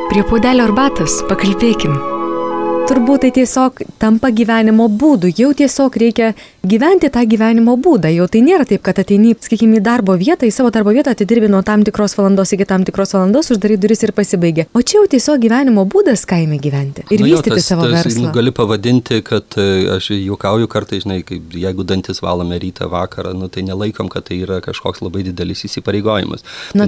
Prie puodelio arbatos pakalbėkim. Turbūt tai tiesiog tampa gyvenimo būdu, jau tiesiog reikia gyventi tą gyvenimo būdą, jau tai nėra taip, kad ateini, sakykime, į darbo vietą, į savo darbo vietą atidirbi nuo tam tikros valandos iki tam tikros valandos, uždarai duris ir pasibaigė. O čia jau tiesiog gyvenimo būdas kaime gyventi ir vystyti savo verslą. Gali pavadinti, kad aš juokauju kartais, žinai, kaip jeigu dantis valome rytą vakarą, tai nelaikom, kad tai yra kažkoks labai didelis įsipareigojimas.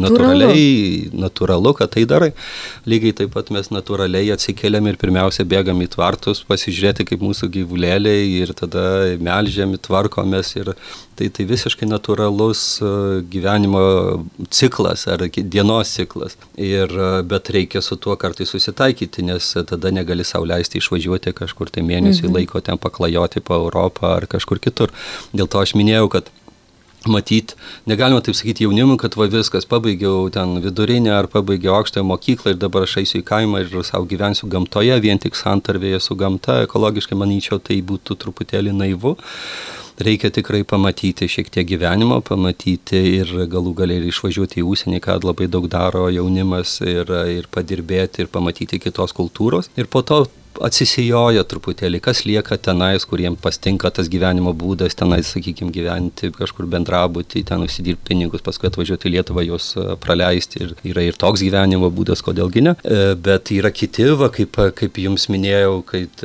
Natūralu, kad tai darai. Lygiai taip pat mes natūraliai atsikeliam ir pirmiausia bėgam į tvartus, pasižiūrėti kaip mūsų gyvulėliai ir tada melžiami, tvarkomės ir tai visiškai natūralus gyvenimo ciklas ar dienos ciklas. Bet reikia su tuo kartais susitaikyti, nes tada negali sau leisti išvažiuoti kažkur tai mėnesiui laiko ten paklajoti po Europą ar kažkur kitur. Dėl to aš minėjau, kad matyt, negalima taip sakyti jaunimui, kad viskas, pabaigiau ten vidurinę ar pabaigiau aukštąją mokyklą ir dabar aš eisiu į kaimą ir sau gyvensiu gamtoje, vien tik santarvėje su gamta. Ekologiškai, manyčiau, tai būtų truputėlį naivu. Reikia tikrai pamatyti šiek tiek gyvenimo, pamatyti ir galų galiai ir išvažiuoti į užsienį, ką labai daug daro jaunimas ir padirbėti ir pamatyti kitos kultūros. Ir po to atsisijoja truputėlį, kas lieka tenais, kuriems pastinka tas gyvenimo būdas, tenais, sakykime, gyventi kažkur bendrabutį, ten užsidirbti pinigus, paskui atvažiuoti į Lietuvą, juos praleisti. Ir yra ir toks gyvenimo būdas, kodėlgi ne. Bet yra kiti, kaip jums minėjau, kad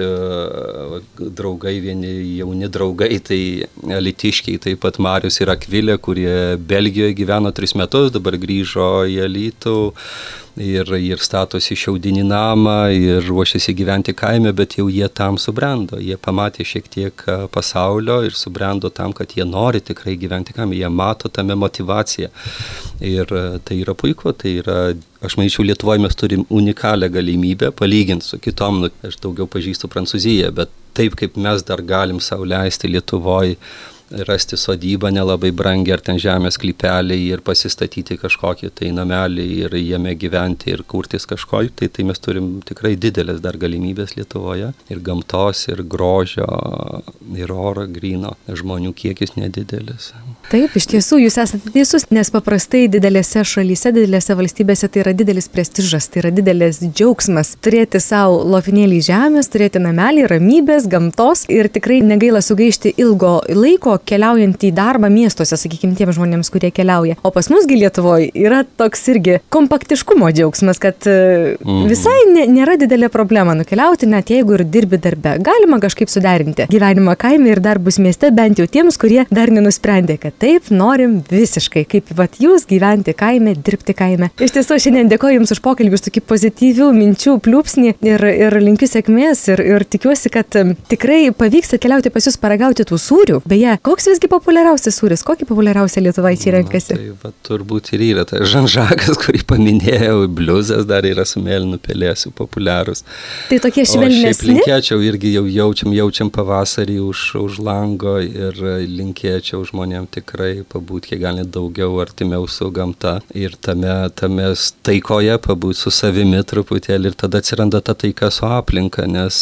draugai, vieni jauni draugai, tai alytiškiai, taip pat Marius ir Akvilė, kurie Belgijoje gyveno 3 metus, dabar grįžo į Alytų. Ir statosi šiaudinį namą ir ruošiasi gyventi kaime, bet jau jie tam subrendo. Jie pamatė šiek tiek pasaulio ir subrendo tam, kad jie nori tikrai gyventi kaime. Jie mato tame motivaciją. Ir tai yra puiku, tai yra, aš manyčiau, Lietuvoje mes turim unikalią galimybę palyginti su kitom. Aš daugiau pažįstu Prancūziją, bet taip kaip mes dar galim sau leisti Lietuvoje rasti sodybą nelabai brangiai ar ten žemės sklypelį ir pasistatyti kažkokį tai namelį ir jame gyventi ir kurtis kažkokį, tai mes turim tikrai didelės dar galimybės Lietuvoje. Ir gamtos, ir grožio, ir oro gryno. Žmonių kiekis nedidelis. Taip, iš tiesų, jūs esate teisus, nes paprastai didelėse šalyse, didelėse valstybėse tai yra didelis prestižas, tai yra didelis džiaugsmas turėti savo lopinėlį žemės, turėti namelį, ramybės, gamtos ir tikrai negaila sugaišti ilgo laiko keliaujant į darbą miestuose, sakykime, tiems žmonėms, kurie keliauja. O pas musgi Lietuvoje yra toks irgi kompaktiškumo džiaugsmas, kad visai nėra didelė problema nukeliauti, net jeigu ir dirbi darbe. Galima kažkaip suderinti gyvenimą kaime ir darbus mieste, bent jau tiems, kurie dar nenusprendė, kad taip norim visiškai, kaip jūs gyventi kaime, dirbti kaime. Iš tiesų, šiandien dėkoju Jums už pokalbį, už tokį pozityvių minčių pliūpsnį ir linkiu sėkmės ir tikiuosi, kad tikrai pavyks atkeliauti pas Jūs paragauti tų sūrių. Beje, koks visgi populiariausias sūris? Kokį populiariausią lietuvaičiai renkasi? Tai turbūt ir yra tai žanžakas, kurį paminėjau, bliuzas dar yra su mėlynu pelėsiu populiarus. Tai tokie švelnesni? O šiaip linkėčiau, irgi jau jaučiam pavasarį už lango ir linkėčiau žmonėm tikrai pabūti kiek gali daugiau artimiau su gamta ir tame taikoje pabūti su savimi truputėlį ir tada atsiranda ta taika su aplinka, nes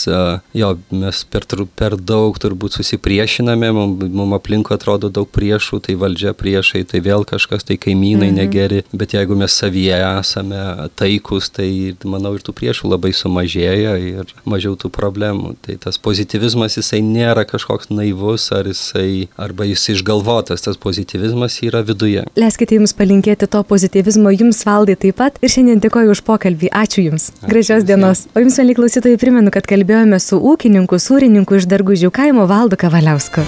mes per daug turbūt susipriešiname, mums aplinkui atrodo daug priešų, tai valdžia priešai, tai vėl kažkas, tai kaimynai negeri, bet jeigu mes savyje esame taikus, tai manau ir tų priešų labai sumažėja ir mažiau tų problemų. Tai tas pozityvizmas, jisai nėra kažkoks naivus arba jis išgalvotas, tas pozityvizmas yra viduje. Leiskite Jums palinkėti to pozityvizmo, Jums, Valdai, taip pat ir šiandien dėkoju už pokalbį. Ačiū Jums. Gražios dienos. O Jums, mieli klausytojai, primenu, kad kalbėjome su ūkininku, sūrininku iš Dargužių kaimo Valdu Kavaliausku.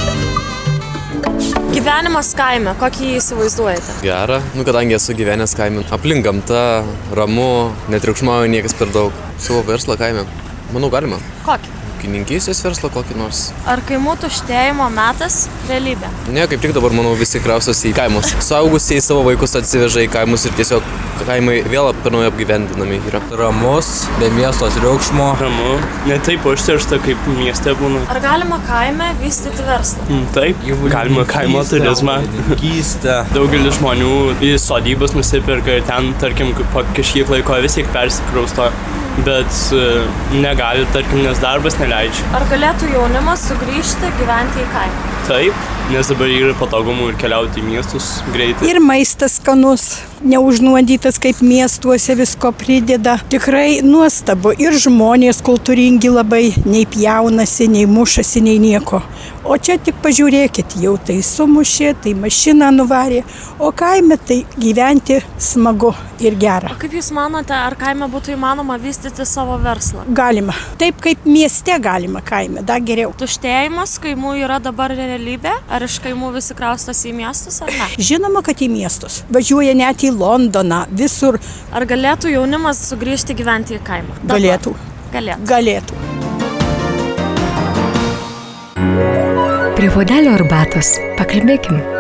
Gyvenimas kaime, kokį jį įsivaizduojate? Gerą, kadangi esu gyvenęs kaime. Aplink gamta, ramu, netriukšmauja niekas per daug. Savo verslą kaime. Manau, galima. Kokį? Ūkininkystės verslą kokį nors. Ar kaimų tuštėjimo metas realybė? Ne, kaip tik dabar, manau, visi kraustosi į kaimus. Suaugusieji savo vaikus atsiveža į kaimus ir tiesiog kaimai vėl per naują apgyvendinami yra. Ramus, be miesto triukšmo. Ramu, ne taip užteršta kaip mieste būna. Ar galima kaime vystyti verslą? Taip, galima kaimo turizmą. Daugelis žmonių į sodybas nusipirka ir ten, tarkim, po kažkiek laiko vis tiek persikrausto. Bet negali, tarkim, nes darbas neleidžia. Ar galėtų jaunimas sugrįžti gyventi į kaimą? Taip, nes dabar yra patogumų ir keliauti į miestus greitai. Ir maistas skanus. neužnuodytas kaip miestuose, visko prideda. Tikrai nuostabu ir žmonės kultūringi labai, nei pjaunasi, nei mušasi, nei nieko. O čia tik pažiūrėkit, jau tai sumušė, tai mašiną nuvarė, o kaime tai gyventi smagu ir gera. O kaip Jūs manote, ar kaime būtų įmanoma vystyti savo verslą? Galima. Taip kaip mieste galima kaime, dar geriau. Tuštėjimas kaimų yra dabar realybė? Ar iš kaimų visi kraustosi į miestus ar ne? Žinoma, kad į miestus. Važiuoja net į Londoną, visur. Ar galėtų jaunimas sugrįžti gyventi į kaimą? Galėtų. Galėtų. Prie puodelio arbatos pakalbėkim.